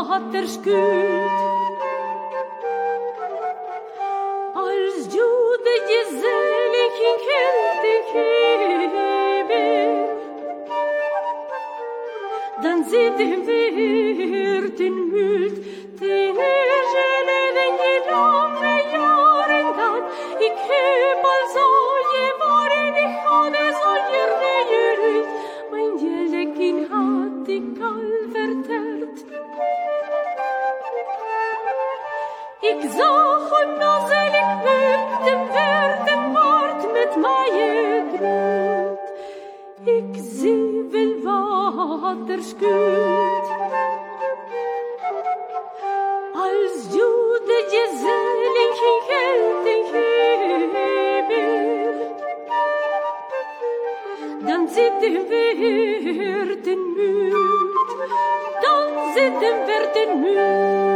Vater skuld. Als Jude gesellig in Kälte gebe, dann sieht dem Wirten müld, den den gelange Jahren dat, ich heb also geworden, ich habe so gerührt, mein Jelekin hat die Kall vertert. Ich sag und noselig mit dem Werden Wort mit meine Grund. Ich seh will Vater skuld. Als Jude gesellig in Kälte heber, dann sieht dem Werden müd, dann sieht dem Werden müd.